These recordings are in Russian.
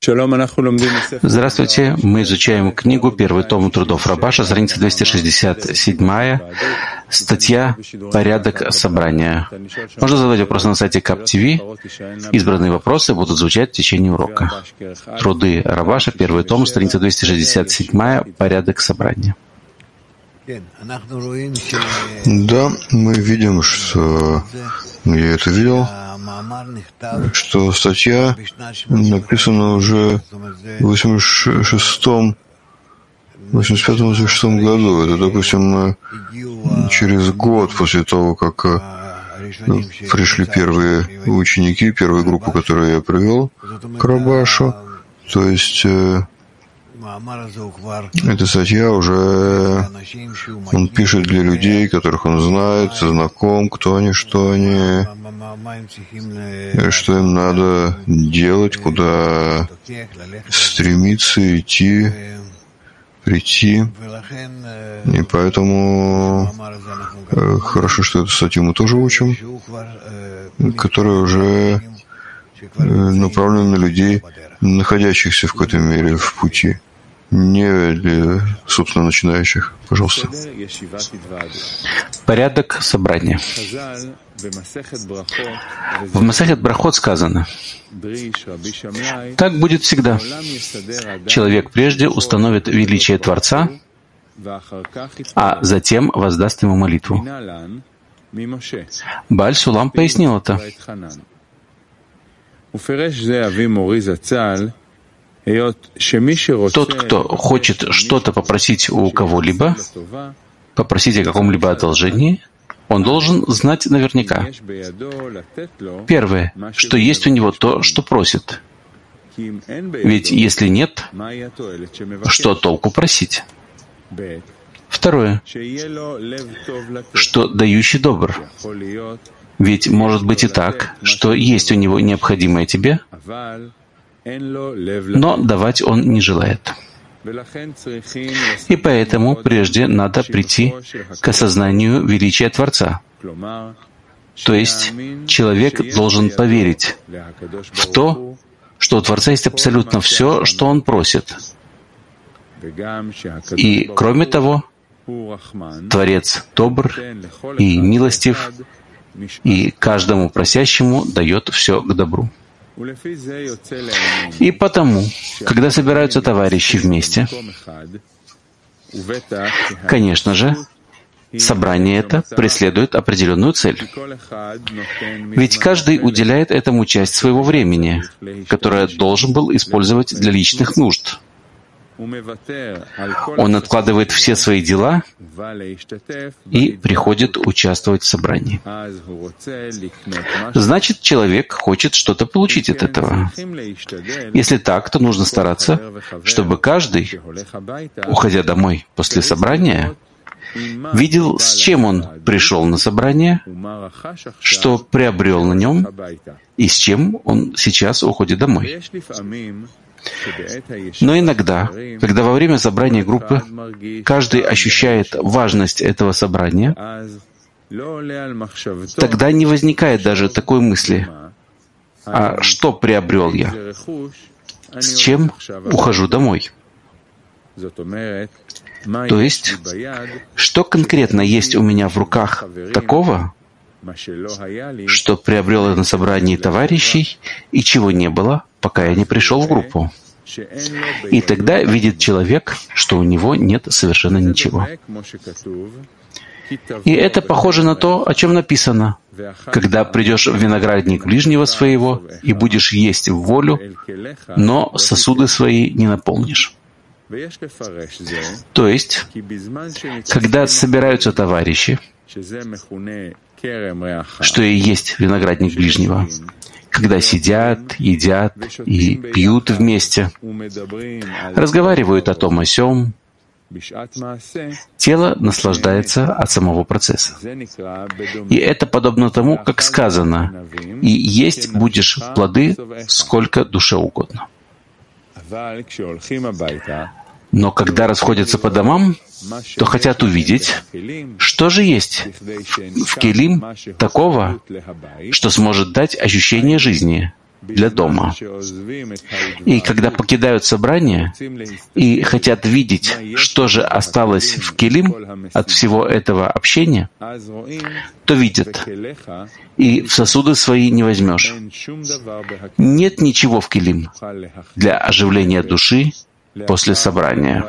Здравствуйте. Мы изучаем книгу «Первый том трудов Рабаша», страница 267, статья «Порядок собрания». Можно задать вопросы на сайте КАП ТВ. Избранные вопросы будут звучать в течение урока. Труды Рабаша, первый том, страница 267, «Порядок собрания». Да, мы видим, что я это видел, что статья написана уже в 85-86 году. Это, допустим, через год после того, как пришли первые ученики, первая группа, которую я привел к Рабашу. То есть эта статья уже он пишет для людей, которых он знает, знаком, кто они, что им надо делать, куда стремиться, идти, прийти. И поэтому хорошо, что эту статью мы тоже учим, которая уже направлена на людей, находящихся в какой-то мере в пути. Не для, собственно, начинающих. Пожалуйста. Порядок собрания. В Масехет Брахот сказано: так будет всегда. Человек прежде установит величие Творца, а затем воздаст ему молитву. Бааль Сулам пояснил это. Тот, кто хочет что-то попросить у кого-либо, попросить о каком-либо одолжении, он должен знать наверняка. Первое, что есть у него то, что просит. Ведь если нет, что толку просить? Второе, что дающий добр. Ведь может быть и так, что есть у него необходимое тебе, но давать он не желает. И поэтому прежде надо прийти к осознанию величия Творца. То есть человек должен поверить в то, что у Творца есть абсолютно все, что он просит. И кроме того, Творец добр и милостив, и каждому просящему дает все к добру. И потому, когда собираются товарищи вместе, конечно же, собрание это преследует определенную цель. Ведь каждый уделяет этому часть своего времени, которое должен был использовать для личных нужд. Он откладывает все свои дела и приходит участвовать в собрании. Значит, человек хочет что-то получить от этого. Если так, то нужно стараться, чтобы каждый, уходя домой после собрания, видел, с чем он пришел на собрание, что приобрел на нем и с чем он сейчас уходит домой. Но иногда, когда во время собрания группы каждый ощущает важность этого собрания, тогда не возникает даже такой мысли: «А что приобрел я? С чем ухожу домой?» То есть, что конкретно есть у меня в руках такого, что приобрел я на собрании товарищей и чего не было, пока я не пришел в группу. И тогда видит человек, что у него нет совершенно ничего. И это похоже на то, о чем написано: «Когда придешь в виноградник ближнего своего и будешь есть в волю, но сосуды свои не наполнишь». То есть, когда собираются товарищи, что и есть виноградник ближнего, когда сидят, едят и пьют вместе, разговаривают о том о сём, тело наслаждается от самого процесса. И это подобно тому, как сказано: «И есть будешь плоды, сколько душе угодно». Но когда расходятся по домам, то хотят увидеть, что же есть в келим такого, что сможет дать ощущение жизни, для дома. И когда покидают собрание и хотят видеть, что же осталось в келим от всего этого общения, то видят, и в сосуды свои не возьмешь. Нет ничего в келим для оживления души после собрания.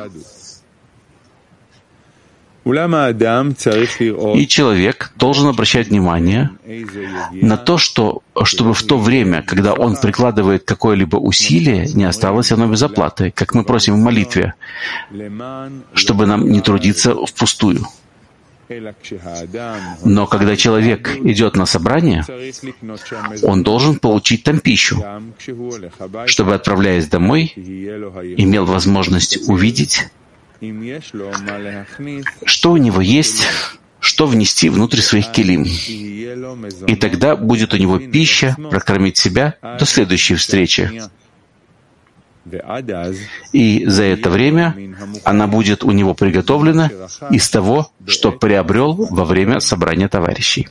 И человек должен обращать внимание на то, чтобы в то время, когда он прикладывает какое-либо усилие, не осталось оно без оплаты, как мы просим в молитве, чтобы нам не трудиться впустую. Но когда человек идет на собрание, он должен получить там пищу, чтобы, отправляясь домой, имел возможность увидеть, что у него есть, что внести внутрь своих келим. И тогда будет у него пища прокормить себя до следующей встречи. И за это время она будет у него приготовлена из того, что приобрел во время собрания товарищей.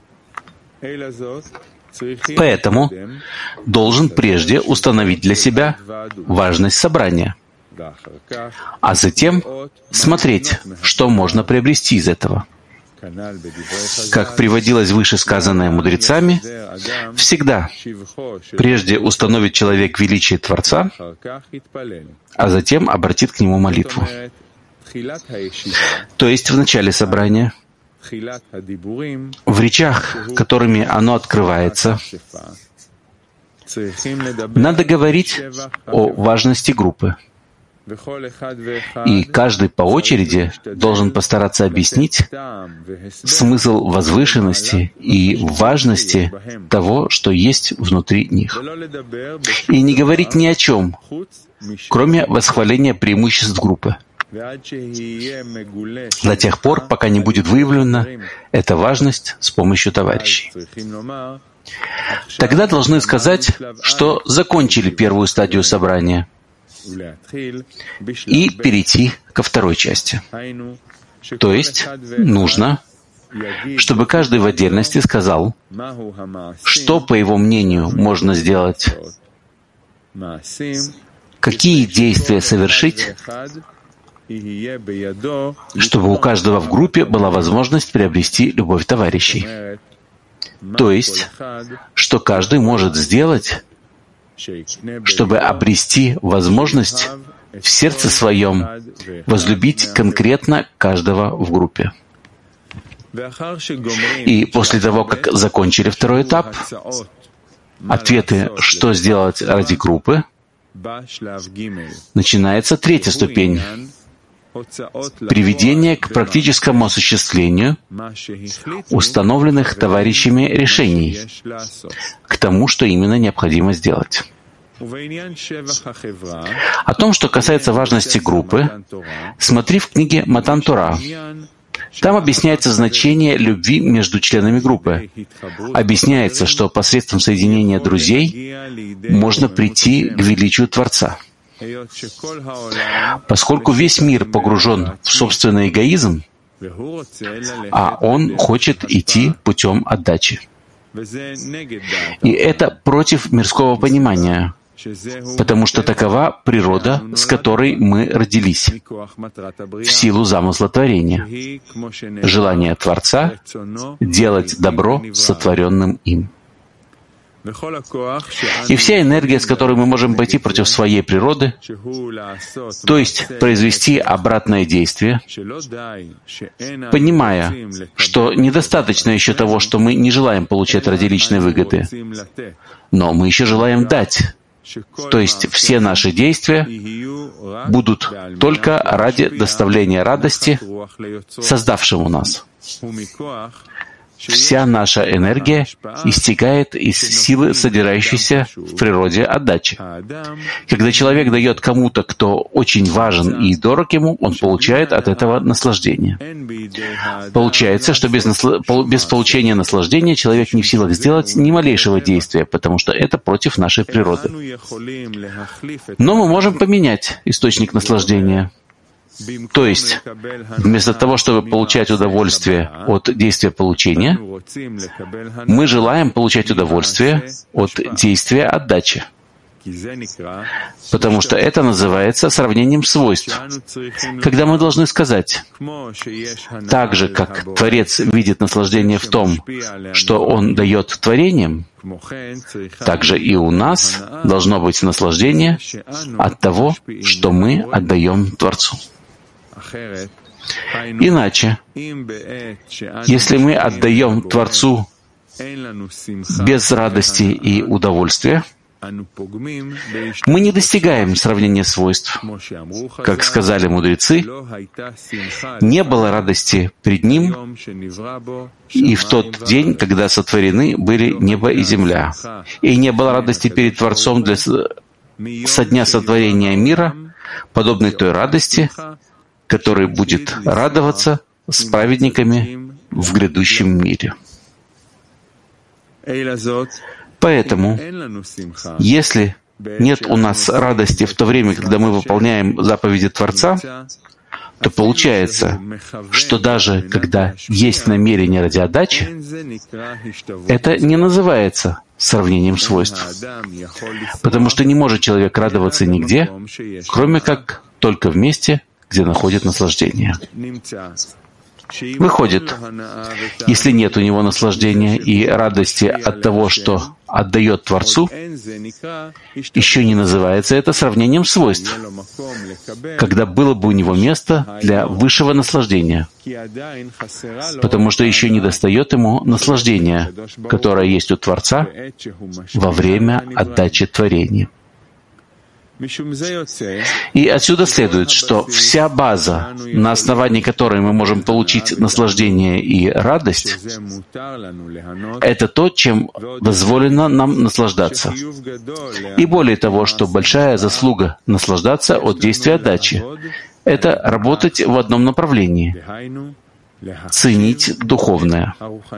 Поэтому должен прежде установить для себя важность собрания, а затем смотреть, что можно приобрести из этого. Как приводилось выше сказанное мудрецами, всегда прежде установит человек величие Творца, а затем обратит к нему молитву. То есть в начале собрания, в речах, которыми оно открывается, надо говорить о важности группы. И каждый по очереди должен постараться объяснить смысл возвышенности и важности того, что есть внутри них. И не говорить ни о чем, кроме восхваления преимуществ группы, до тех пор, пока не будет выявлена эта важность с помощью товарищей. Тогда должны сказать, что закончили первую стадию собрания, и перейти ко второй части. То есть нужно, чтобы каждый в отдельности сказал, что, по его мнению, можно сделать, какие действия совершить, чтобы у каждого в группе была возможность приобрести любовь товарищей. То есть, что каждый может сделать, чтобы обрести возможность в сердце своем возлюбить конкретно каждого в группе. И после того, как закончили второй этап, ответы, что сделать ради группы, начинается третья ступень — приведение к практическому осуществлению установленных товарищами решений, к тому, что именно необходимо сделать. О том, что касается важности группы, смотри в книге Матан Тора. Там объясняется значение любви между членами группы. Объясняется, что посредством соединения друзей можно прийти к величию Творца. Поскольку весь мир погружен в собственный эгоизм, а он хочет идти путем отдачи. И это против мирского понимания, потому что такова природа, с которой мы родились, в силу замысла творения, желание Творца делать добро сотворенным им. И вся энергия, с которой мы можем пойти против своей природы, то есть произвести обратное действие, понимая, что недостаточно еще того, что мы не желаем получать ради личной выгоды, но мы еще желаем дать. То есть все наши действия будут только ради доставления радости создавшему нас. Вся наша энергия истекает из силы, содержащейся в природе отдачи. Когда человек дает кому-то, кто очень важен и дорог ему, он получает от этого наслаждение. Получается, что без получения наслаждения человек не в силах сделать ни малейшего действия, потому что это против нашей природы. Но мы можем поменять источник наслаждения. То есть, вместо того, чтобы получать удовольствие от действия получения, мы желаем получать удовольствие от действия отдачи. Потому что это называется сравнением свойств. Когда мы должны сказать, так же, как Творец видит наслаждение в том, что Он дает творением, так же и у нас должно быть наслаждение от того, что мы отдаем Творцу. Иначе, если мы отдаем Творцу без радости и удовольствия, мы не достигаем сравнения свойств. Как сказали мудрецы, не было радости пред Ним и в тот день, когда сотворены были небо и земля. И не было радости перед Творцом со дня сотворения мира, подобной той радости, который будет радоваться с праведниками в грядущем мире. Поэтому, если нет у нас радости в то время, когда мы выполняем заповеди Творца, то получается, что даже когда есть намерение ради отдачи, это не называется сравнением свойств. Потому что не может человек радоваться нигде, кроме как только в месте, где находит наслаждение. Выходит, если нет у него наслаждения и радости от того, что отдает Творцу, еще не называется это сравнением свойств, когда было бы у него место для высшего наслаждения, потому что еще не достает ему наслаждения, которое есть у Творца во время отдачи творения. И отсюда следует, что вся база, на основании которой мы можем получить наслаждение и радость, это то, чем дозволено нам наслаждаться. И более того, что большая заслуга наслаждаться от действия отдачи — это работать в одном направлении — ценить духовное.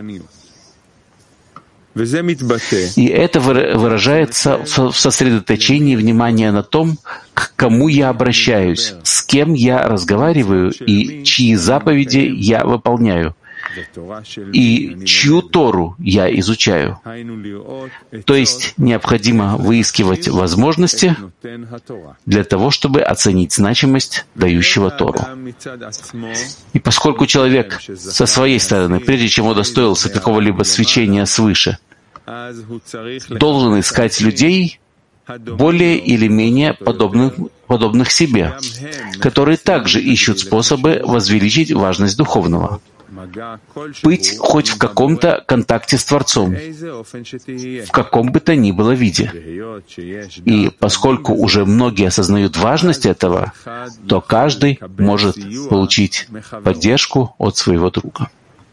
И это выражается в сосредоточении внимания на том, к кому я обращаюсь, с кем я разговариваю и чьи заповеди я выполняю, и чью Тору я изучаю. То есть необходимо выискивать возможности для того, чтобы оценить значимость дающего Тору. И поскольку человек со своей стороны, прежде чем удостоился какого-либо свечения свыше, должен искать людей, более или менее подобных себе, которые также ищут способы возвеличить важность духовного, быть хоть в каком-то контакте с Творцом, в каком бы то ни было виде. И поскольку уже многие осознают важность этого, то каждый может получить поддержку от своего друга.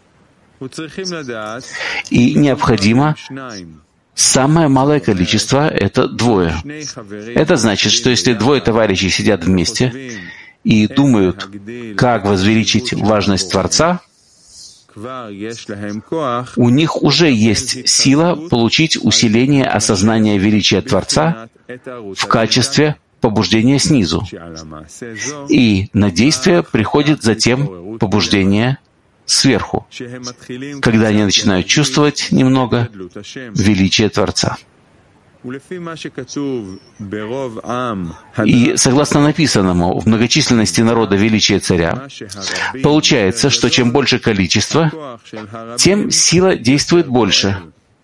И необходимо самое малое количество — это двое. Это значит, что если двое товарищей сидят вместе и думают, как возвеличить важность Творца, у них уже есть сила получить усиление осознания величия Творца в качестве побуждения снизу. И на действие приходит затем побуждение сверху, когда они начинают чувствовать немного величие Творца. И согласно написанному в многочисленности народа величия царя, получается, что чем больше количество, тем сила действует больше.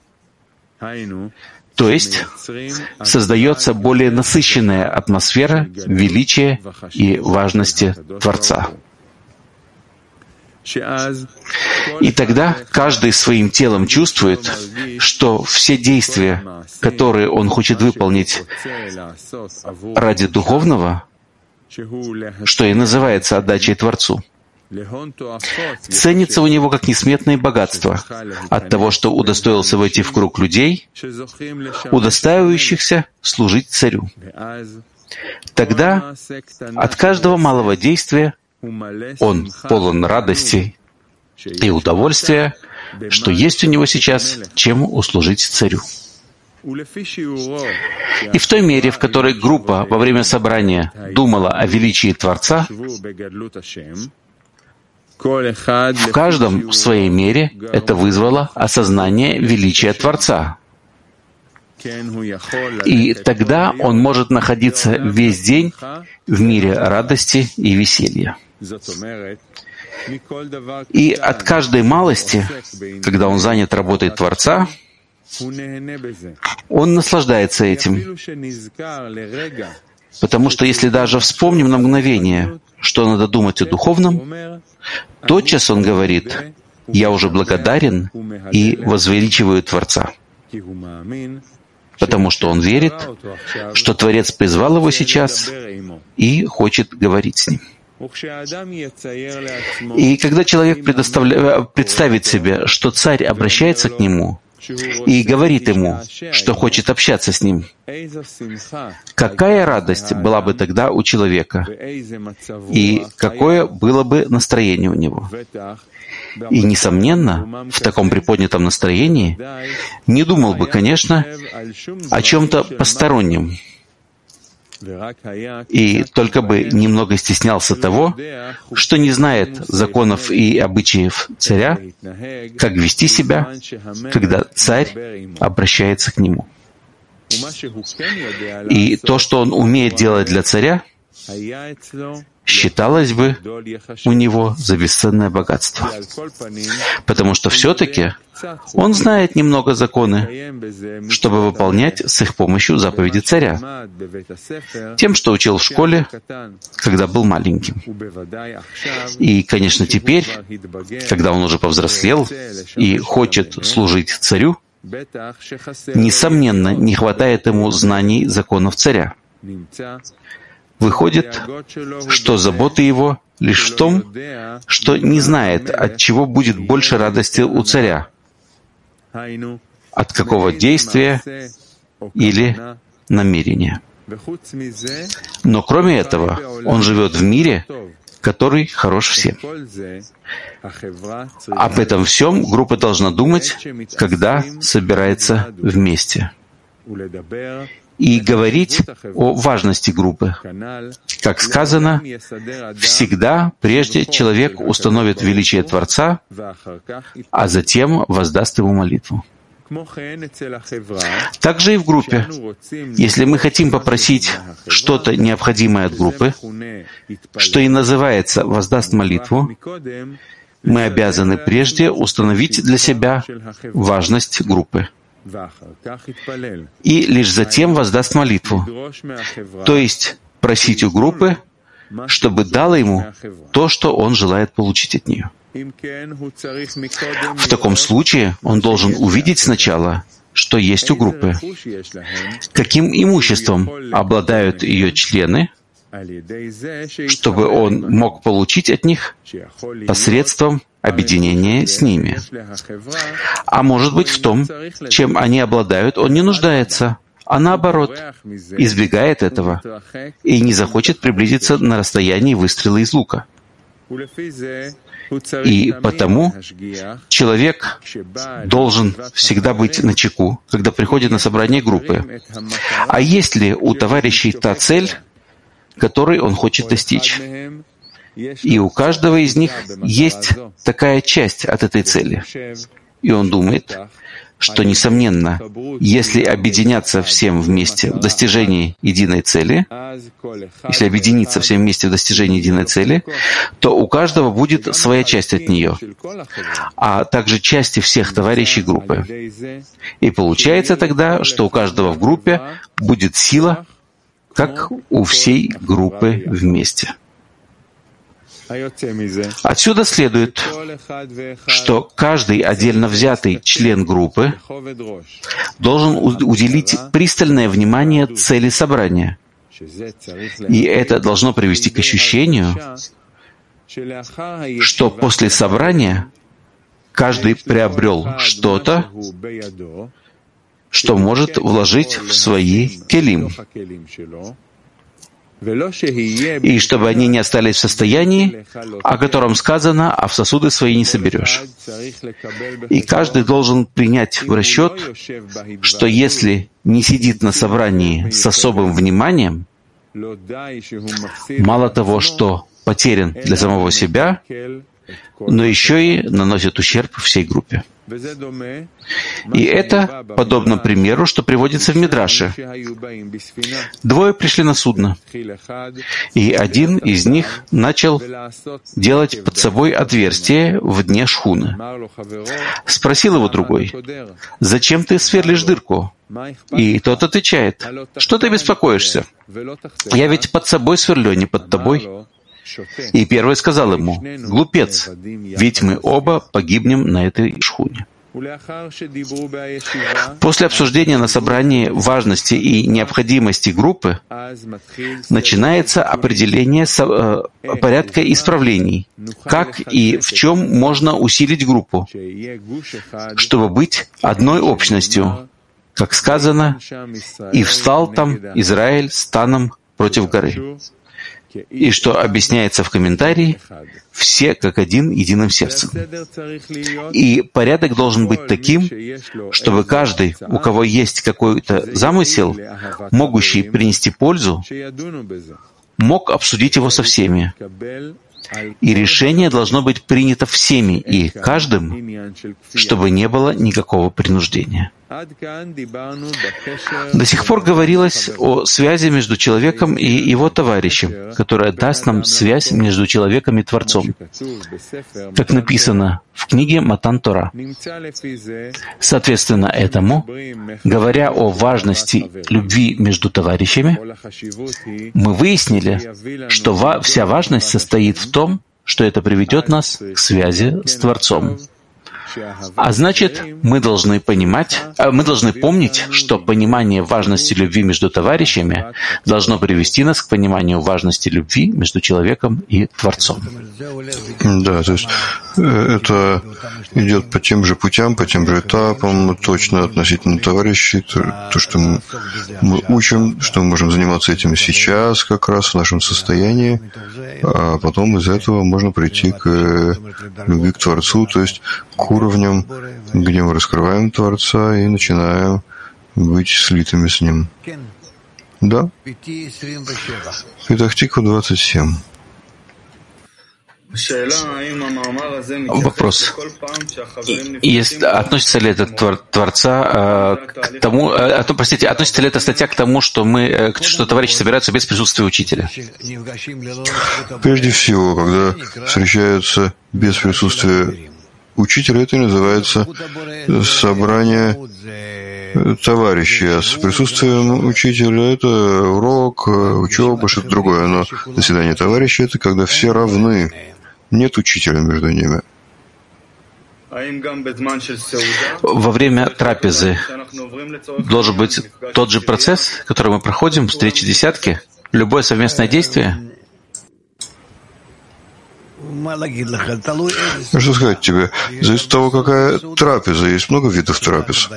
То есть создается более насыщенная атмосфера величия и важности Творца. И тогда каждый своим телом чувствует, что все действия, которые он хочет выполнить ради духовного, что и называется отдачей Творцу, ценится у него как несметные богатства от того, что удостоился войти в круг людей, удостаивающихся служить царю. Тогда от каждого малого действия он полон радости и удовольствия, что есть у него сейчас, чем услужить царю. И в той мере, в которой группа во время собрания думала о величии Творца, в каждом в своей мере это вызвало осознание величия Творца. И тогда он может находиться весь день в мире радости и веселья. И от каждой малости, когда он занят работой Творца, он наслаждается этим. Потому что если даже вспомним на мгновение, что надо думать о духовном, тотчас он говорит: «Я уже благодарен и возвеличиваю Творца». Потому что он верит, что Творец призвал его сейчас и хочет говорить с ним. И когда человек представит себе, что царь обращается к нему и говорит ему, что хочет общаться с ним, какая радость была бы тогда у человека, и какое было бы настроение у него? И, несомненно, в таком приподнятом настроении не думал бы, конечно, о чем-то постороннем, и только бы немного стеснялся того, что не знает законов и обычаев царя, как вести себя, когда царь обращается к нему. И то, что он умеет делать для царя, считалось бы у него за бесценное богатство. Потому что все-таки он знает немного законы, чтобы выполнять с их помощью заповеди царя, тем, что учил в школе, когда был маленьким. И, конечно, теперь, когда он уже повзрослел и хочет служить царю, несомненно, не хватает ему знаний законов царя. Выходит, что забота его лишь в том, что не знает, от чего будет больше радости у царя, от какого действия или намерения. Но кроме этого, он живет в мире, который хорош всем. Об этом всем группа должна думать, когда собирается вместе. И говорить о важности группы. Как сказано, всегда прежде человек установит величие Творца, а затем воздаст ему молитву. Также и в группе. Если мы хотим попросить что-то необходимое от группы, что и называется «воздаст молитву», мы обязаны прежде установить для себя важность группы. И лишь затем воздаст молитву, то есть просить у группы, чтобы дала ему то, что он желает получить от нее. В таком случае он должен увидеть сначала, что есть у группы, каким имуществом обладают ее члены, чтобы он мог получить от них посредством объединения с ними. А может быть, в том, чем они обладают, он не нуждается, а наоборот, избегает этого и не захочет приблизиться на расстоянии выстрела из лука. И потому человек должен всегда быть начеку, когда приходит на собрание группы. А есть ли у товарищей та цель, которой он хочет достичь? И у каждого из них есть такая часть от этой цели. И он думает, что, несомненно, если объединяться всем вместе в достижении единой цели, если объединиться всем вместе в достижении единой цели, то у каждого будет своя часть от нее, а также части всех товарищей группы. И получается тогда, что у каждого в группе будет сила, как у всей группы вместе. Отсюда следует, что каждый отдельно взятый член группы должен уделить пристальное внимание цели собрания. И это должно привести к ощущению, что после собрания каждый приобрел что-то, что может вложить в свои келим. и чтобы они не остались в состоянии, о котором сказано, а в сосуды свои не соберешь. И каждый должен принять в расчет, что если не сидит на собрании с особым вниманием, мало того, что потерян для самого себя, но еще и наносит ущерб всей группе. И это подобно примеру, что приводится в Мидраше. Двое пришли на судно, и один из них начал делать под собой отверстие в дне шхуны. Спросил его другой: «Зачем ты сверлишь дырку?» И тот отвечает: «Что ты беспокоишься? Я ведь под собой сверлю, а не под тобой». И первый сказал ему: «Глупец, ведь мы оба погибнем на этой шхуне». После обсуждения на собрании важности и необходимости группы начинается определение порядка исправлений, как и в чем можно усилить группу, чтобы быть одной общностью, как сказано: «И встал там Израиль станом против горы». И что объясняется в комментарии: все как один единым сердцем. И порядок должен быть таким, чтобы каждый, у кого есть какой-то замысел, могущий принести пользу, мог обсудить его со всеми. И решение должно быть принято всеми и каждым, чтобы не было никакого принуждения. До сих пор говорилось о связи между человеком и его товарищем, которая даст нам связь между человеком и Творцом, как написано в книге Матан Тора. Соответственно этому, говоря о важности любви между товарищами, мы выяснили, что вся важность состоит в том, что это приведет нас к связи с Творцом. А значит, мы должны помнить, что понимание важности любви между товарищами должно привести нас к пониманию важности любви между человеком и Творцом. Да, то есть это идет по тем же путям, по тем же этапам, точно относительно товарищей, то, что мы учим, что мы можем заниматься этим сейчас, как раз в нашем состоянии, а потом из этого можно прийти к любви к Творцу, то есть к уровням, где мы раскрываем Творца и начинаем быть слитыми с Ним. Да? Петах Тиква 27. Вопрос. Относится ли это Творца к тому... относится ли эта статья к тому, что товарищи собираются без присутствия учителя? Прежде всего, когда встречаются без присутствия учителя, это называется собрание товарищей, а с присутствием учителя это урок, учеба, что-то другое. Но заседание товарищей — это когда все равны, нет учителя между ними. Во время трапезы должен быть тот же процесс, который мы проходим, встречи десятки, любое совместное действие? Что сказать тебе? Зависит от того, какая трапеза. Есть много видов трапез.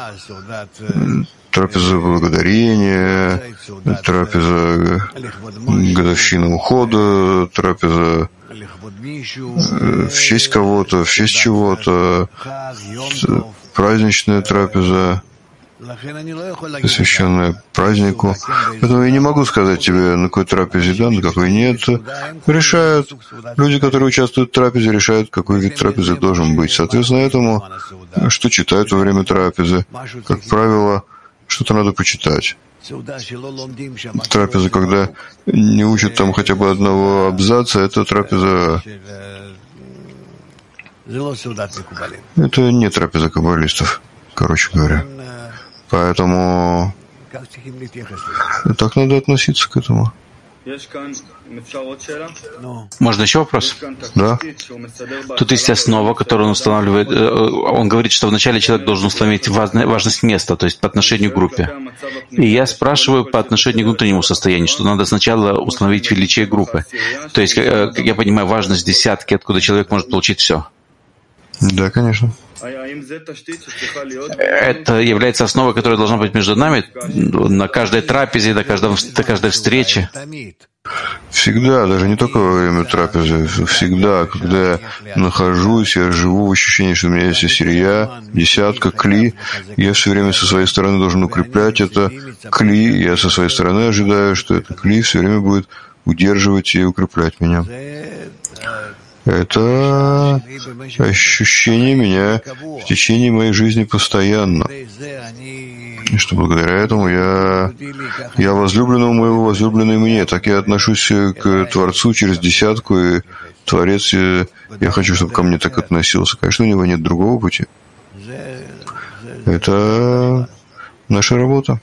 Трапеза благодарения, трапеза годовщины ухода, трапеза в честь кого-то, в честь чего-то, праздничная трапеза, посвященная празднику. Поэтому я не могу сказать тебе, на какой трапезе да, на какой нет. Решают. Люди, которые участвуют в трапезе, решают, какой вид трапезы должен быть. Соответственно этому, что читают во время трапезы. Как правило, что-то надо почитать. Трапеза, когда не учат там хотя бы одного абзаца, это трапеза... Это не трапеза каббалистов, короче говоря. Поэтому так надо относиться к этому. Можно еще вопрос? Да. Тут есть основа, которую он устанавливает. Он говорит, что вначале человек должен установить важность места, то есть по отношению к группе. И я спрашиваю по отношению к внутреннему состоянию, что надо сначала установить величие группы. То есть, как я понимаю, важность десятки, откуда человек может получить все. Да, конечно. Это является основой, которая должна быть между нами на каждой трапезе, на каждой встрече. Всегда, даже не только во время трапезы, всегда, когда я нахожусь, я живу в ощущении, что у меня есть осирия, десятка, кли, я все время со своей стороны должен укреплять это кли, я со своей стороны ожидаю, что это кли все время будет удерживать и укреплять меня. Это ощущение меня в течение моей жизни постоянно. И что благодаря этому я возлюбленному моего, возлюбленный мне. Так я отношусь к Творцу через десятку, и Творец, я хочу, чтобы ко мне так относился. Конечно, у него нет другого пути. Это наша работа.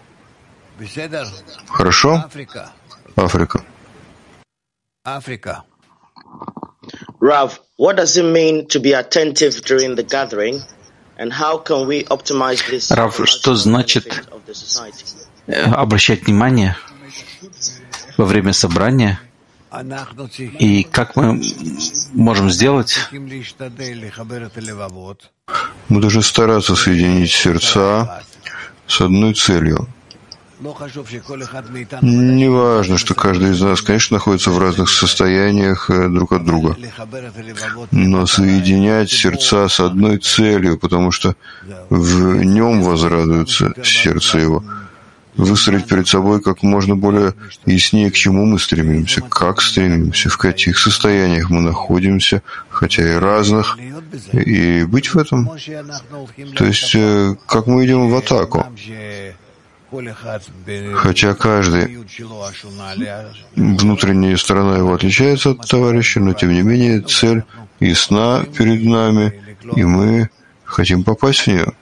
Хорошо? Африка. Rav, what does it mean to be attentive during the gathering, and how can we optimize this? Рав, что значит обращать внимание во время собрания, и как мы можем сделать? Мы должны стараться соединить сердца с одной целью. Не важно, что каждый из нас, конечно, находится в разных состояниях друг от друга, но соединять сердца с одной целью, потому что в нем возрадуется сердце его. Выстроить перед собой как можно более яснее, к чему мы стремимся, как стремимся, в каких состояниях мы находимся, хотя и разных, и быть в этом. То есть, как мы идем в атаку. Хотя каждый, внутренняя сторона его отличается от товарища, но тем не менее цель ясна перед нами, и мы хотим попасть в нее.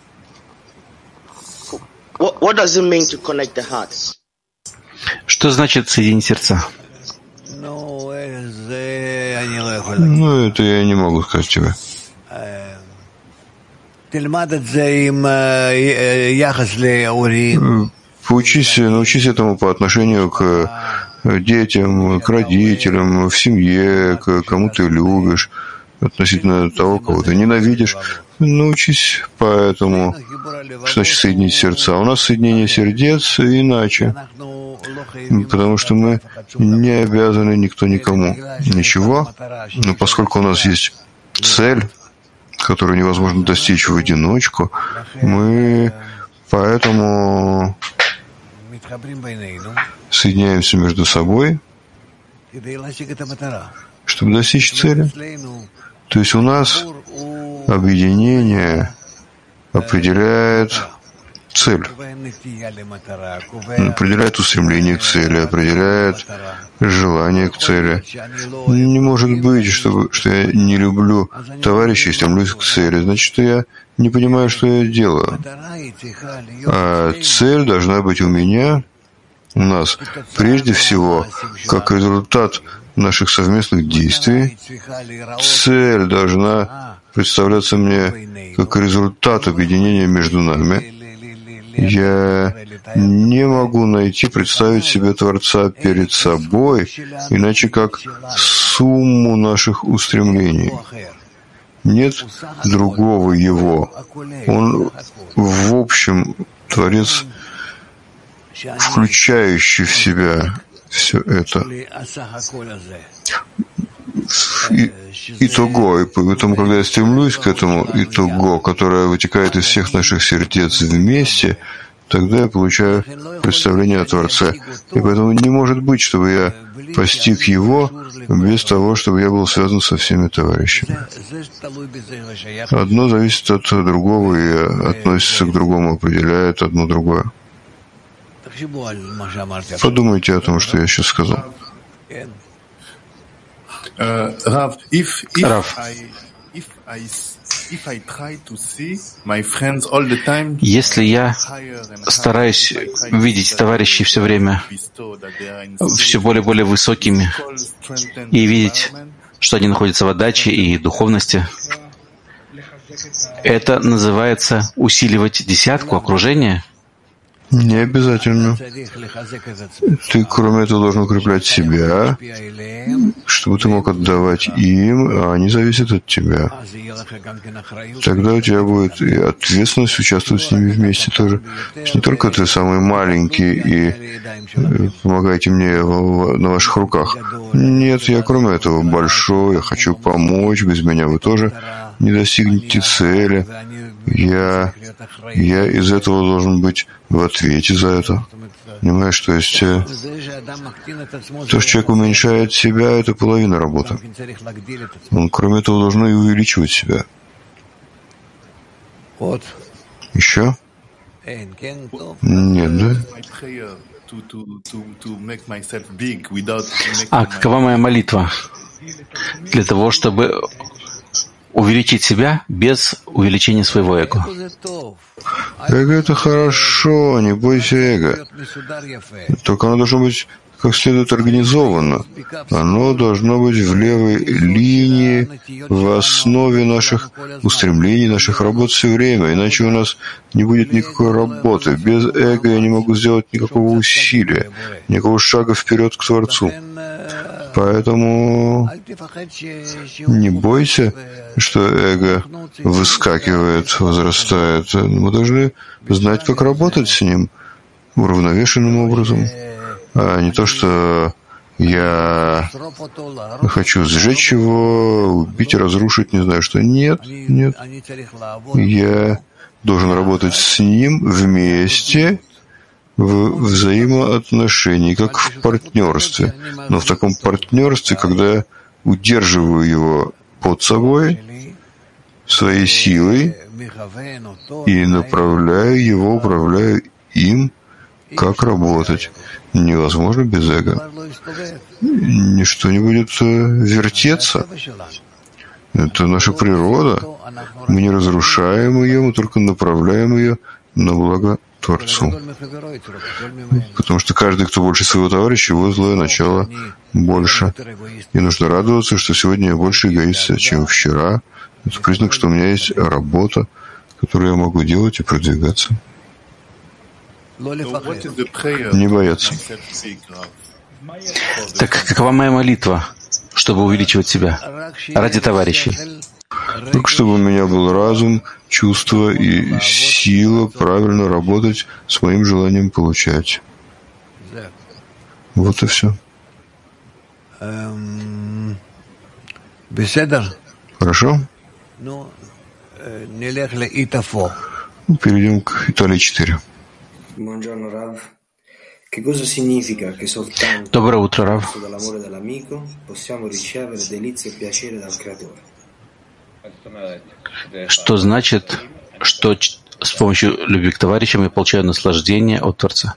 Что значит соединить сердца? Это я не могу сказать тебе. Научись этому по отношению к детям, к родителям, в семье, к кому ты любишь, относительно того, кого ты ненавидишь. Научись поэтому, что значит соединить сердца. У нас соединение сердец иначе, потому что мы не обязаны никто никому ничего, но поскольку у нас есть цель, которую невозможно достичь в одиночку, мы поэтому соединяемся между собой, чтобы достичь цели. То есть у нас объединение определяет цель, определяет устремление к цели, определяет желание к цели. Не может быть, что я не люблю товарищей и стремлюсь к цели. Значит, что я не понимаю, что я делаю. А цель должна быть у меня, у нас, прежде всего, как результат наших совместных действий. Цель должна представляться мне как результат объединения между нами. Я не могу представить себе Творца перед собой, иначе как сумму наших устремлений. Нет другого Его. Он, в общем, Творец, включающий в себя все это. Итого, и поэтому, когда я стремлюсь к этому итого, которое вытекает из всех наших сердец вместе, тогда я получаю представление о Творце. И поэтому не может быть, чтобы я постиг Его без того, чтобы я был связан со всеми товарищами. Одно зависит от другого и относится к другому, определяет одно другое. Подумайте о том, что я сейчас сказал. Рав, если я стараюсь видеть товарищей все время все более и более высокими и видеть, что они находятся в отдаче и духовности, это называется усиливать десятку окружения? Не обязательно. Ты, кроме этого, должен укреплять себя, чтобы ты мог отдавать им, а они зависят от тебя. Тогда у тебя будет и ответственность участвовать с ними вместе тоже. Не только ты самый маленький и помогайте мне на ваших руках. Нет, я кроме этого большой, я хочу помочь, без меня вы тоже не достигнете цели. Я из этого должен быть в ответе за это. Понимаешь, то есть то, что человек уменьшает себя, это половина работы. Он, кроме этого, должен и увеличивать себя. Еще? Нет, да? А какова моя молитва? Для того, чтобы увеличить себя без увеличения своего эго. Эго — это хорошо, не бойся эго. Только оно должно быть как следует организовано. Оно должно быть в левой линии, в основе наших устремлений, наших работ все время. Иначе у нас не будет никакой работы. Без эго я не могу сделать никакого усилия, никакого шага вперед к Творцу. Поэтому не бойся, что эго выскакивает, возрастает. Мы должны знать, как работать с ним уравновешенным образом, а не то, что я хочу сжечь его, убить, разрушить, не знаю что. Нет. Я должен работать с ним вместе, в взаимоотношении, как в партнерстве. Но в таком партнерстве, когда я удерживаю его под собой, своей силой, и направляю его, управляю им, как работать. Невозможно без эго. Ничто не будет вертеться. Это наша природа. Мы не разрушаем ее, мы только направляем ее на благо Творцу. Потому что каждый, кто больше своего товарища, его злое начало больше. И нужно радоваться, что сегодня я больше эгоист, чем вчера. Это признак, что у меня есть работа, которую я могу делать и продвигаться. Не бояться. Так какова моя молитва, чтобы увеличивать себя ради товарищей? Только чтобы у меня был разум, чувство и сила правильно работать с моим желанием получать. Вот и все. Хорошо? Перейдем к Италии 4. Доброе утро, Рав. Что значит, что с помощью любви к товарищам я получаю наслаждение от Творца?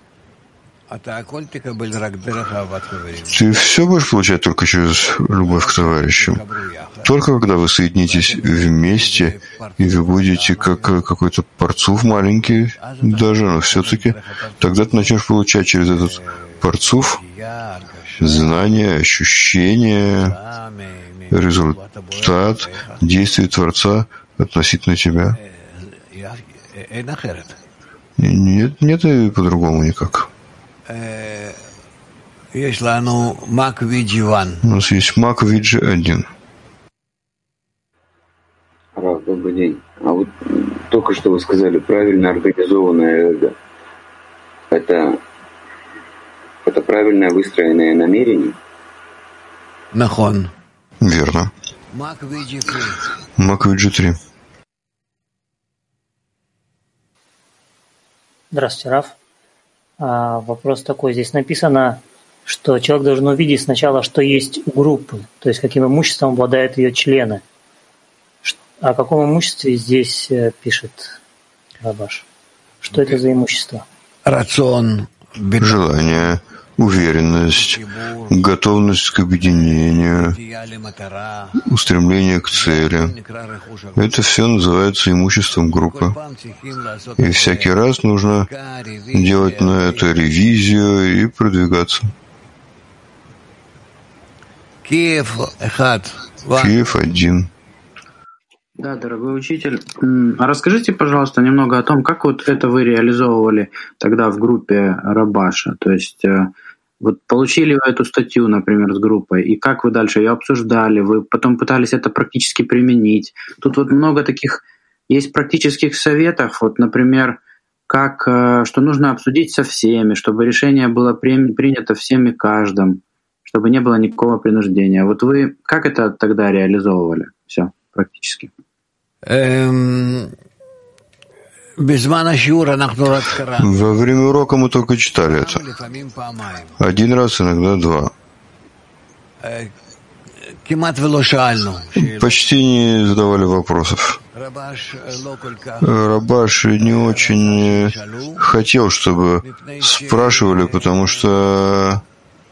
Ты все будешь получать только через любовь к товарищам. Только когда вы соединитесь вместе, и вы будете как какой-то парцуф маленький даже, но все-таки тогда ты начнешь получать через этот парцуф знания, ощущения, результат действий Творца относительно тебя. Нет и по-другому никак. У нас есть Мак Виджи 1. Рав, добрый день. А вот только что вы сказали, правильно организованное эго. Это правильное выстроенное намерение? Верно. Мак Виджи 3. Здравствуйте, Рав. Вопрос такой. Здесь написано, что человек должен увидеть сначала, что есть у группы, то есть каким имуществом обладают ее члены. О каком имуществе здесь пишет Рабаш? Что это за имущество? Желание, уверенность, готовность к объединению, устремление к цели. Это все называется имуществом группы. И всякий раз нужно делать на это ревизию и продвигаться. Киев 1. Да, дорогой учитель, а расскажите, пожалуйста, немного о том, как вот это вы реализовывали тогда в группе Рабаша. То есть вот получили вы эту статью, например, с группой, и как вы дальше ее обсуждали, вы потом пытались это практически применить. Тут вот много таких есть практических советов, вот, например, как, что нужно обсудить со всеми, чтобы решение было принято всем и каждым, чтобы не было никакого принуждения. Вот вы как это тогда реализовывали? Все практически. Во время урока мы только читали это. Один раз, иногда два. Почти не задавали вопросов. Рабаш не очень хотел, чтобы спрашивали, потому что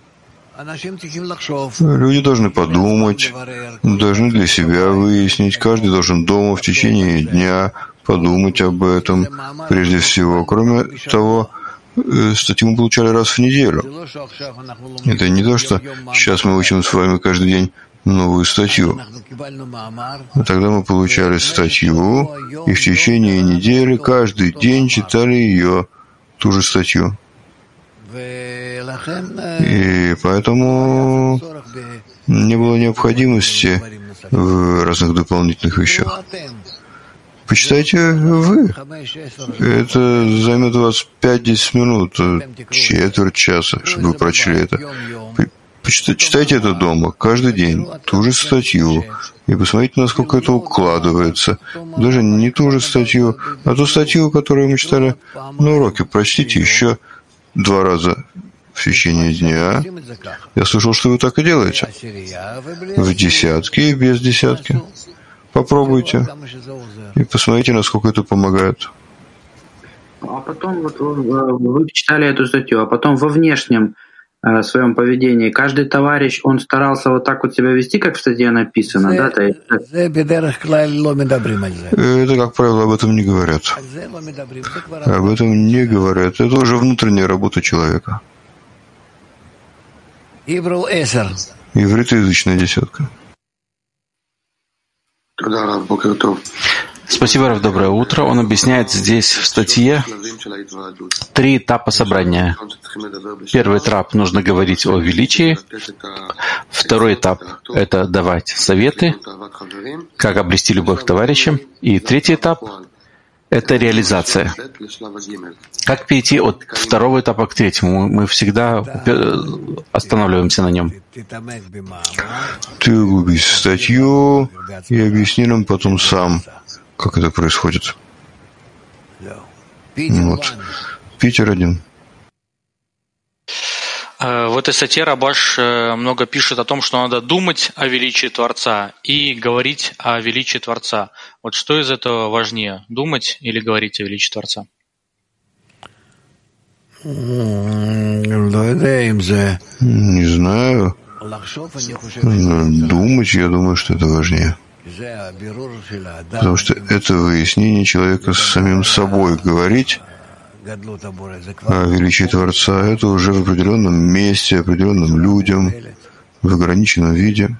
люди должны подумать, должны для себя выяснить. Каждый должен дома в течение дня подумать об этом прежде всего. Кроме того, статью мы получали раз в неделю. Это не то, что сейчас мы учим с вами каждый день новую статью. Тогда мы получали статью, и в течение недели каждый день читали ее, ту же статью. И поэтому не было необходимости в разных дополнительных вещах. Почитайте вы. Это займет у вас 5-10 минут, четверть часа, чтобы вы прочли это. Читайте это дома каждый день, ту же статью, и посмотрите, насколько это укладывается. Даже не ту же статью, а ту статью, которую мы читали на уроке. Прочтите еще 2 раза в течение дня. Я слышал, что вы так и делаете. В десятке и без десятки. Попробуйте. И посмотрите, насколько это помогает. А потом вот вы читали эту статью, а потом во внешнем своем поведении каждый товарищ, он старался вот так вот себя вести, как в статье написано, да? Это, как правило, об этом не говорят. Об этом не говорят. Это уже внутренняя работа человека. Ивритоязычная десятка. Спасибо, Рав, доброе утро. Он объясняет здесь в статье 3 этапа собрания. Первый этап — нужно говорить о величии. Второй этап — это давать советы, как обрести любовь к товарищам. И третий этап — это реализация. Как перейти от второго этапа к третьему? Мы всегда останавливаемся на нем. Ты углубись в статью и объясни нам потом сам, как это происходит. Вот. Питер 1. В этой статье Рабаш много пишет о том, что надо думать о величии Творца и говорить о величии Творца. Вот что из этого важнее, думать или говорить о величии Творца? Не знаю. Но думать, я думаю, что это важнее. Потому что это выяснение человека с самим собой. Говорить о величии Творца — это уже в определенном месте, определенным людям, в ограниченном виде.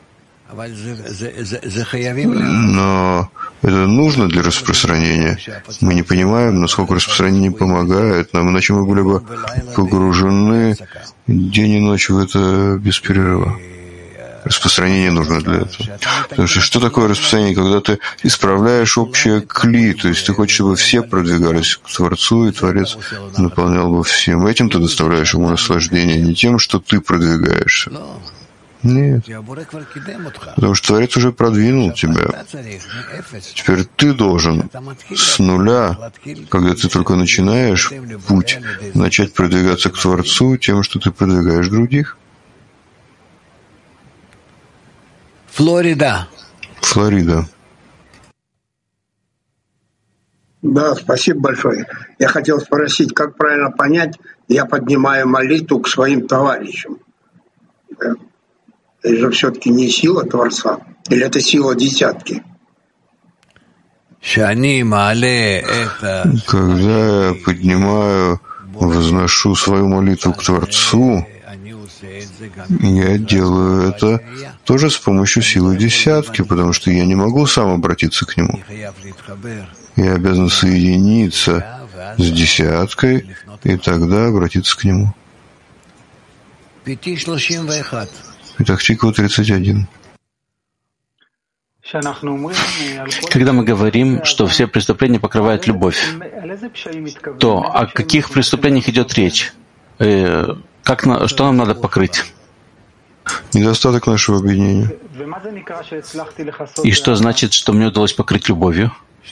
Но это нужно для распространения. Мы не понимаем, насколько распространение помогает нам, иначе мы были бы погружены день и ночь в это без перерыва. Распространение нужно для этого. Потому что такое распространение? Когда ты исправляешь общее кли, то есть ты хочешь, чтобы все продвигались к Творцу, и Творец наполнял бы всем. Этим ты доставляешь ему наслаждение, не тем, что ты продвигаешься. Нет. Потому что Творец уже продвинул тебя. Теперь ты должен с нуля, когда ты только начинаешь путь, начать продвигаться к Творцу тем, что ты продвигаешь других. Флорида. Да, спасибо большое. Я хотел спросить, как правильно понять, я поднимаю молитву к своим товарищам. Да? Это же все-таки не сила Творца, или это сила десятки? Когда я поднимаю, возношу свою молитву к Творцу, Я делаю это тоже с помощью силы десятки, потому что я не могу сам обратиться к нему. Я обязан соединиться с десяткой и тогда обратиться к нему. Итак, Тиква 31. Когда мы говорим, что все преступления покрывает любовь, то о каких преступлениях идет речь? Что нам надо покрыть? Недостаток нашего объединения. И что значит, что мне удалось покрыть любовью?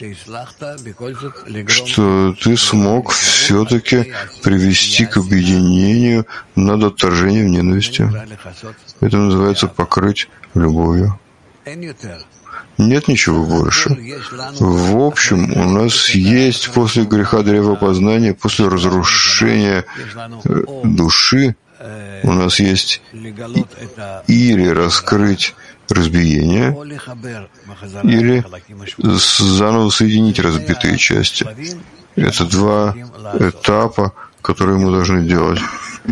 Что ты смог все-таки привести к объединению над отторжением ненависти. Это называется покрыть любовью. Нет ничего больше. В общем, у нас есть после греха древа познания, после разрушения души, у нас есть или раскрыть разбиение, или заново соединить разбитые части. Это два этапа, которые мы должны делать.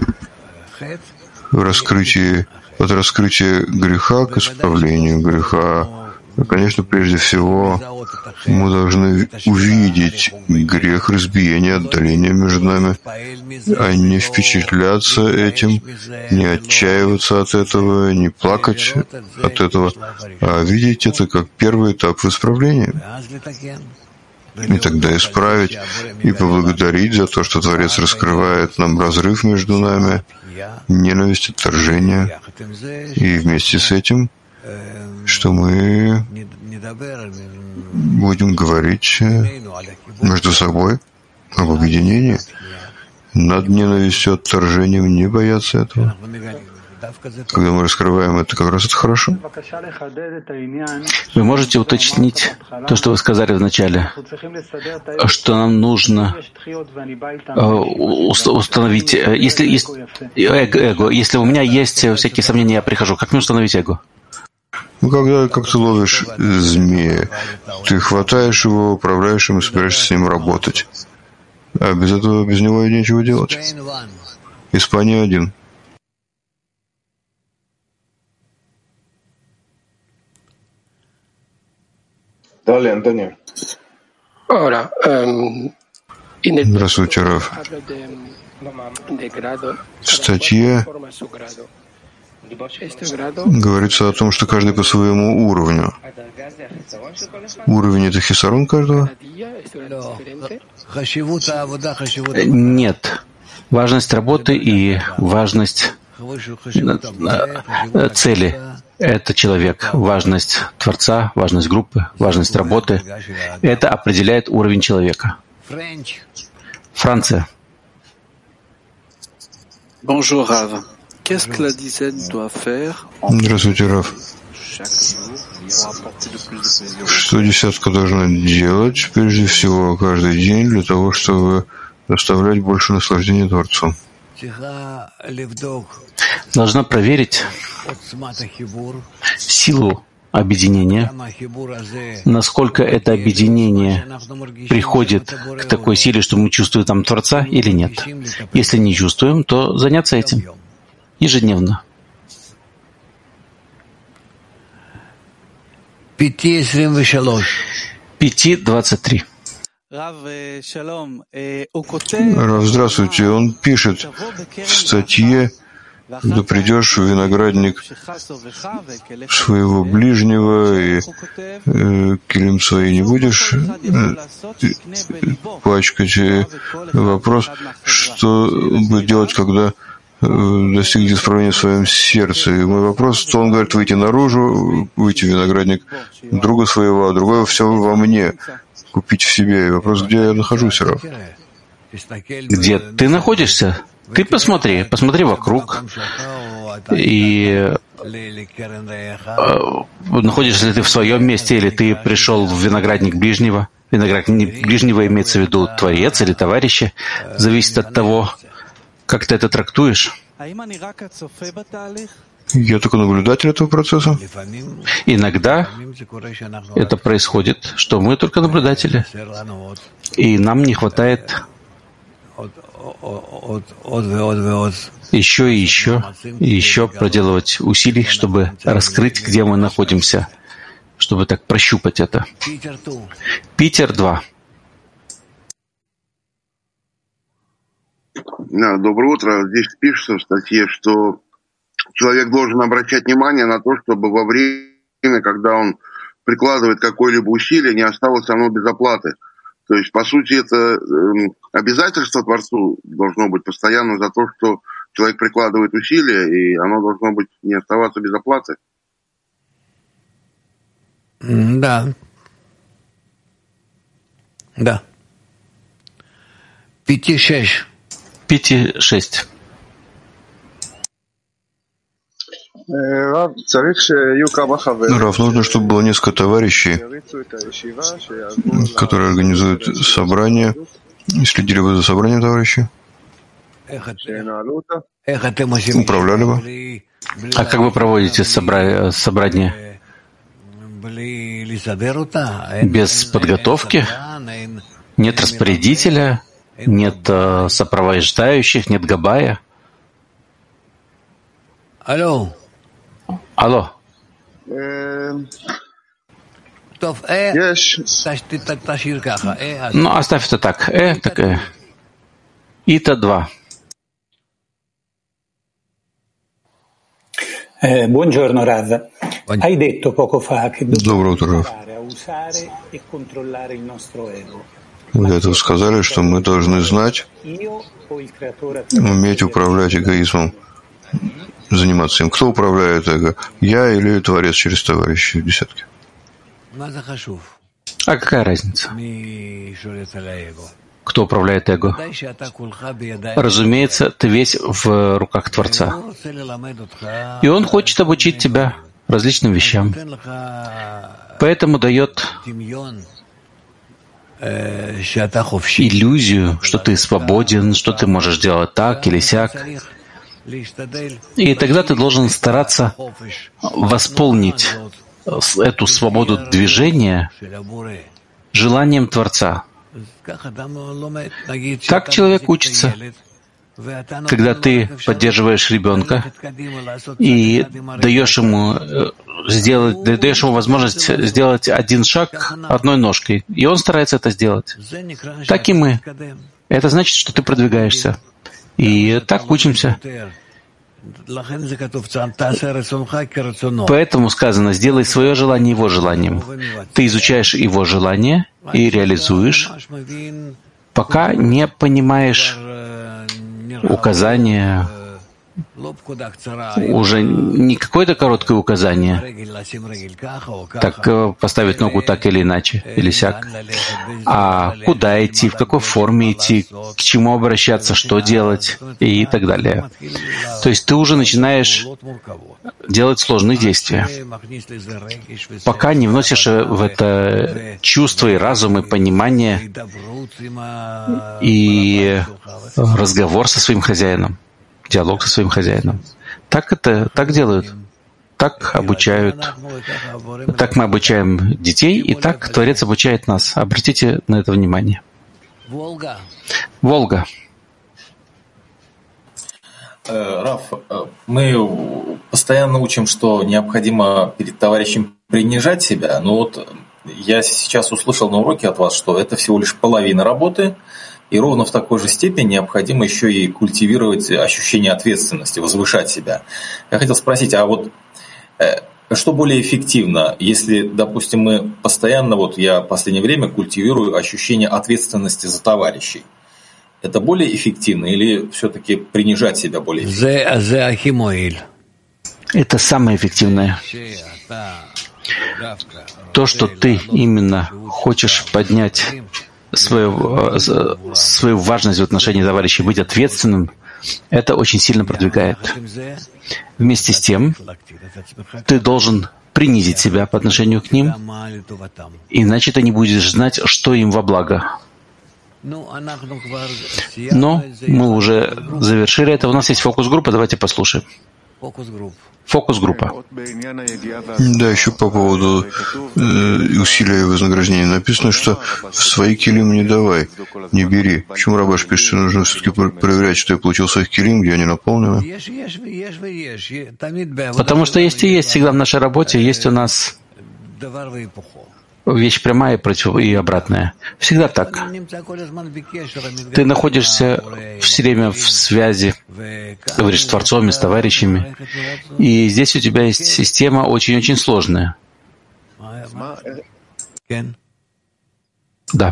От раскрытия греха к исправлению греха. Конечно, прежде всего, мы должны увидеть грех разбиения, отдаления между нами, а не впечатляться этим, не отчаиваться от этого, не плакать от этого, а видеть это как первый этап в исправлении. И тогда исправить и поблагодарить за то, что Творец раскрывает нам разрыв между нами, ненависть, отторжение, и вместе с этим, что мы будем говорить между собой об объединении, над ненавистью, отторжением, не бояться этого. Когда мы раскрываем это, как раз это хорошо. Вы можете уточнить то, что вы сказали в начале, что нам нужно установить, если у меня есть всякие сомнения, я прихожу, как мне установить эго? Когда как ты ловишь змея, ты хватаешь его, управляешь им и собираешься с ним работать. А без этого, без него и нечего делать. Испания 1. Далее, Антонио. Здравствуйте, Рав. В статье говорится о том, что каждый по своему уровню. Уровень — это хисарон каждого? Нет. Важность работы и важность цели — это человек. Важность Творца, важность группы, важность работы — это определяет уровень человека. Франция. Bonjour, Rav. Qu'est-ce que la dizaine doit faire? Здравствуйте, Рав. Что десятка должна делать, прежде всего, каждый день, для того, чтобы доставлять больше наслаждения Творцу? Должна проверить силу объединения, насколько это объединение приходит к такой силе, что мы чувствуем там Творца или нет. Если не чувствуем, то заняться этим ежедневно. 5:23. Рав, здравствуйте. Он пишет в статье: «Да придешь в виноградник своего ближнего, и килим свои не будешь пачкать». Вопрос, что будет делать, когда достигнет исправления в своем сердце. И мой вопрос, то он говорит: выйти наружу, выйти в виноградник друга своего, а другое все во мне, купить в себе. И вопрос, где я нахожусь, Рав? Где ты находишься? Ты посмотри вокруг. И находишься ли ты в своем месте, или ты пришел в виноградник ближнего? Виноградник ближнего имеется в виду Творец или товарищи. Зависит от того, как ты это трактуешь. Я только наблюдатель этого процесса. Иногда это происходит, что мы только наблюдатели. И нам не хватает еще и еще проделывать усилий, чтобы раскрыть, где мы находимся, чтобы так прощупать это. Питер 2. Да, доброе утро. Здесь пишется в статье, что человек должен обращать внимание на то, чтобы во время, когда он прикладывает какое-либо усилие, не осталось оно без оплаты. То есть, по сути, это обязательство Творцу должно быть постоянно за то, что человек прикладывает усилия, и оно должно быть не оставаться без оплаты. Да. Да. 5-6. 5-6. Рав, нужно, чтобы было несколько товарищей, которые организуют собрание. Следили вы за собранием, товарищи? Управляли бы? А как вы проводите собрание? Без подготовки? Нет распорядителя? Нет сопровождающих? Нет габая? Алло. Алло. Ну, оставь это так. Так. Ита 2. Buongiorno Rav. Hai detto poco fa che Доброе утро, Рав. usare e controllare il nostro ego. Вы это сказали, что мы должны знать, уметь управлять эгоизмом, заниматься им. Кто управляет эго? Я или Творец через товарищей в десятке? А какая разница? Кто управляет эго? Разумеется, ты весь в руках Творца. И Он хочет обучить тебя различным вещам. Поэтому дает иллюзию, что ты свободен, что ты можешь делать так или сяк. И тогда ты должен стараться восполнить эту свободу движения желанием Творца. Так человек учится. Когда ты поддерживаешь ребенка и даешь ему возможность сделать один шаг одной ножкой, и он старается это сделать. Так и мы. Это значит, что ты продвигаешься. И так учимся. Поэтому сказано, сделай свое желание его желанием. Ты изучаешь его желание и реализуешь, пока не понимаешь указания, уже не какое-то короткое указание, так поставить ногу так или иначе, или сяк, а куда идти, в какой форме идти, к чему обращаться, что делать и так далее. То есть ты уже начинаешь делать сложные действия, пока не вносишь в это чувство и разум, и понимание, и разговор со своим хозяином. Диалог со своим хозяином. Так делают. Так обучают. Так мы обучаем детей, и так Творец обучает нас. Обратите на это внимание. Волга. Раф, мы постоянно учим, что необходимо перед товарищем принижать себя, но вот я сейчас услышал на уроке от вас, что это всего лишь половина работы, и ровно в такой же степени необходимо еще и культивировать ощущение ответственности, возвышать себя. Я хотел спросить, а вот что более эффективно, если, допустим, мы постоянно, я в последнее время культивирую ощущение ответственности за товарищей. Это более эффективно или все-таки принижать себя более эффективно? Это самое эффективное. То, что ты именно хочешь поднять свою важность в отношении товарищей, быть ответственным, это очень сильно продвигает. Вместе с тем, ты должен принизить себя по отношению к ним, иначе ты не будешь знать, что им во благо. Но мы уже завершили это. У нас есть фокус-группа, давайте послушаем. Фокус-группа. Да, еще по поводу усилия и вознаграждения. Написано, что в свои килим не давай, не бери. Почему Рабаш пишет, что нужно все-таки проверять, что я получил своих килим, где они наполнены? Потому что есть и есть. Всегда в нашей работе есть у нас вещь прямая и обратная. Всегда так. Ты находишься все время в связи, говоришь, с Творцом, с товарищами. И здесь у тебя есть система очень-очень сложная. Да.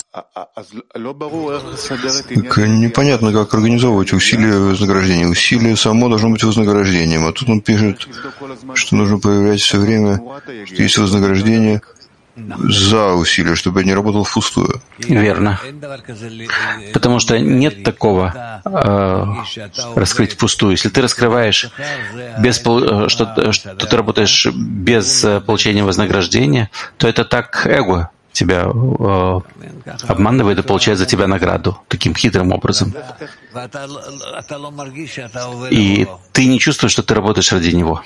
Так непонятно, как организовывать усилия и вознаграждение. Усилие само должно быть вознаграждением. А тут он пишет, что нужно проверять все время, что есть вознаграждение за усилия, чтобы я не работал впустую. Верно. Потому что нет такого раскрыть впустую. Если ты раскрываешь, что ты работаешь без получения вознаграждения, то это так эго тебя обманывает и получает за тебя награду таким хитрым образом. И ты не чувствуешь, что ты работаешь ради него.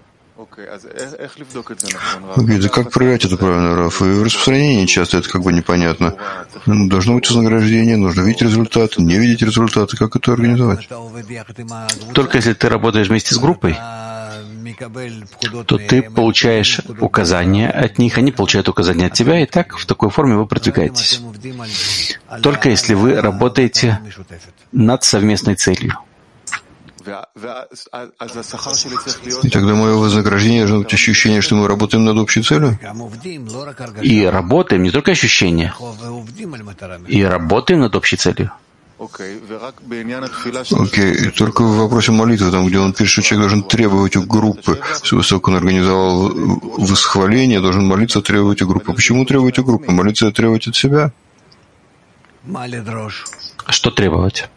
Окей, да как проверять это правильно, Раф? И в распространении часто это как бы непонятно. Должно быть вознаграждение, нужно видеть результаты, не видеть результаты. Как это организовать? Только если ты работаешь вместе с группой, то ты получаешь указания от них, они получают указания от тебя, и так в такой форме вы продвигаетесь. Только если вы работаете над совместной целью. И тогда мое вознаграждение должно быть ощущение, что мы работаем над общей целью? И работаем, не только ощущение, и работаем над общей целью. Окей, и только в вопросе молитвы, там, где он пишет, что человек должен требовать у группы, сколько он организовал восхваление, должен молиться, требовать у группы. Почему требовать у группы? Молиться и требовать от себя? Что требовать?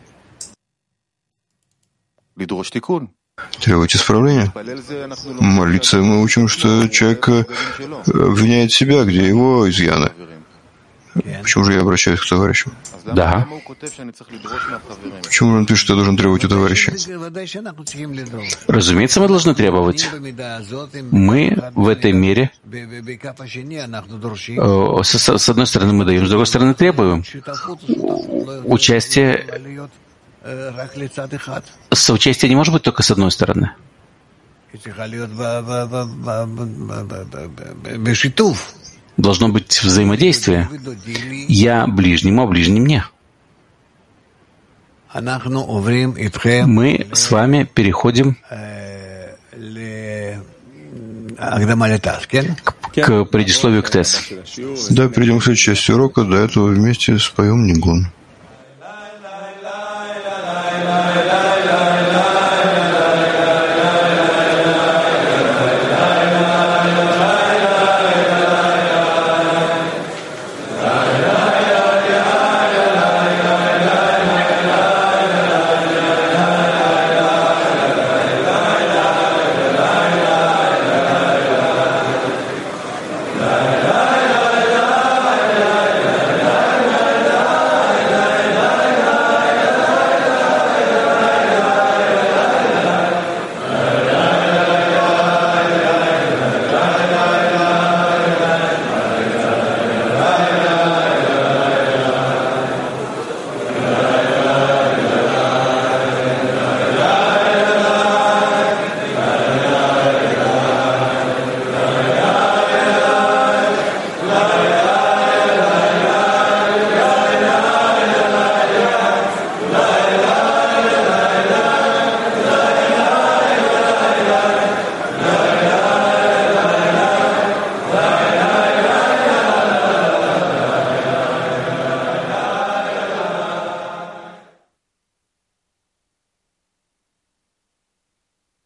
Требовать исправления. Молиться мы учим, что человек обвиняет себя, где его изъяны. Почему же я обращаюсь к товарищу? Да. Почему он пишет, что я должен требовать у товарища? Разумеется, мы должны требовать. Мы в этой мере, с одной стороны, мы даем, с другой стороны, требуем. Соучастие не может быть только с одной стороны. Должно быть взаимодействие. Я ближнему, а ближний мне. Мы с вами переходим к предисловию к ТЭС. Да, перейдем к следующей части урока. До этого вместе споем Нигун.